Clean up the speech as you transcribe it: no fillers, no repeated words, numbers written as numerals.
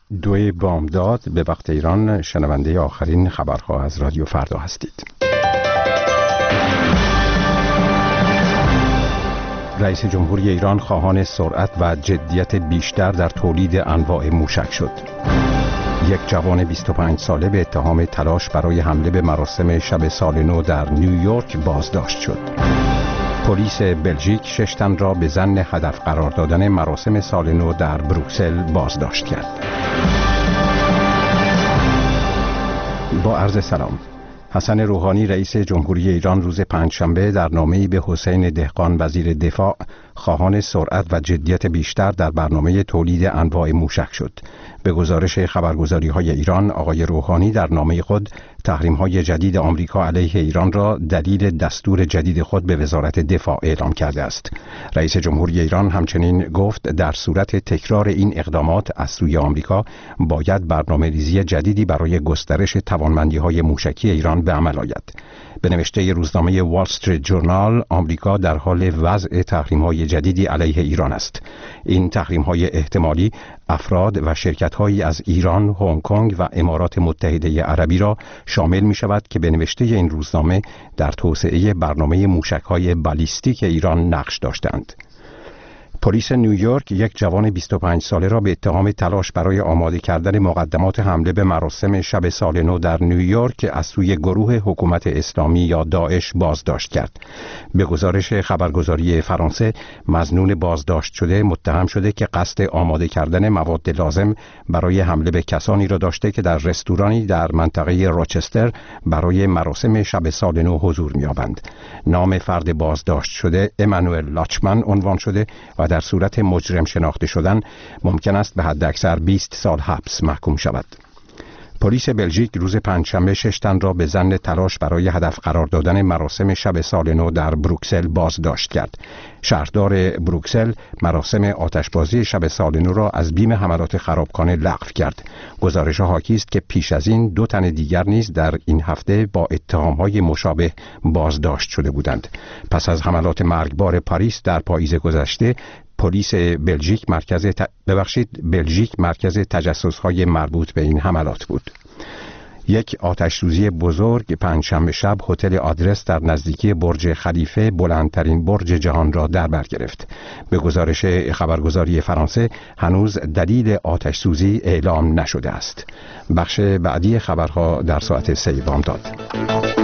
2 بامداد به وقت ایران شنونده آخرین خبرها از رادیو فردا هستید. رئیس جمهوری ایران خواهان سرعت و جدیت بیشتر در تولید انواع موشک شد. یک جوان 25 ساله به اتهام تلاش برای حمله به مراسم شب سال نو در نیویورک بازداشت شد. پلیس بلژیک 6 تن را به ظن هدف قرار دادن مراسم سال نو در بروکسل بازداشت کرد. با عرض سلام. حسن روحانی رئیس جمهوری ایران روز پنجشنبه در نامه‌ای به حسین دهقان وزیر دفاع خواهان سرعت و جدیت بیشتر در برنامه تولید انواع موشک شد. به گزارش خبرگزاری‌های ایران، آقای روحانی در نامه خود تحریم‌های جدید آمریکا علیه ایران را دلیل دستور جدید خود به وزارت دفاع اعلام کرده است. رئیس جمهوری ایران همچنین گفت در صورت تکرار این اقدامات از سوی آمریکا باید برنامه‌ریزی جدیدی برای گسترش توانمندی‌های موشکی ایران به عمل آید. به نوشته روزنامه وال استریت جورنال، آمریکا در حال وضع تحریم‌های جدیدی علیه ایران است. این تحریم‌های احتمالی افراد و شرکت‌هایی از ایران، هنگ کنگ و امارات متحده عربی را شامل می‌شود که به نوشته این روزنامه در توسعه برنامه موشک‌های بالیستیک ایران نقش داشتند. پلیس نیویورک یک جوان 25 ساله را به اتهام تلاش برای آماده کردن مقدمات حمله به مراسم شب سال نو در نیویورک از سوی گروه حکومت اسلامی یا داعش بازداشت کرد. به گزارش خبرگزاری فرانسه، مظنون بازداشت شده متهم شده که قصد آماده کردن مواد لازم برای حمله به کسانی را داشته که در رستورانی در منطقه روچستر برای مراسم شب سال نو حضور می‌یابند. نام فرد بازداشت شده امانوئل لاچمن عنوان شده و در صورت مجرم شناخته شدن ممکن است به حداکثر 20 سال حبس محکوم شود. پلیس بلژیک روز پنجشنبه 6 تن را به ظن تلاش برای هدف قرار دادن مراسم شب سال نو در بروکسل بازداشت کرد. شهردار بروکسل مراسم آتشبازی شب سال نو را از بیم حملات خرابکانه لغو کرد. گزارش حاکی است که پیش از این 2 تن دیگر نیز در این هفته با اتهام‌های مشابه بازداشت شده بودند. پس از حملات مرگبار پاریس در پاییز گذشته، پلیس بلژیک مرکز تجسس‌های مربوط به این حملات بود. یک آتش‌سوزی بزرگ پنجشنبه شب هتل آدرس در نزدیکی برج خلیفه، بلندترین برج جهان را در بر گرفت. به گزارش خبرگزاری فرانسه هنوز دلیل آتش‌سوزی اعلام نشده است. بخش بعدی خبرها در ساعت 3 بامداد.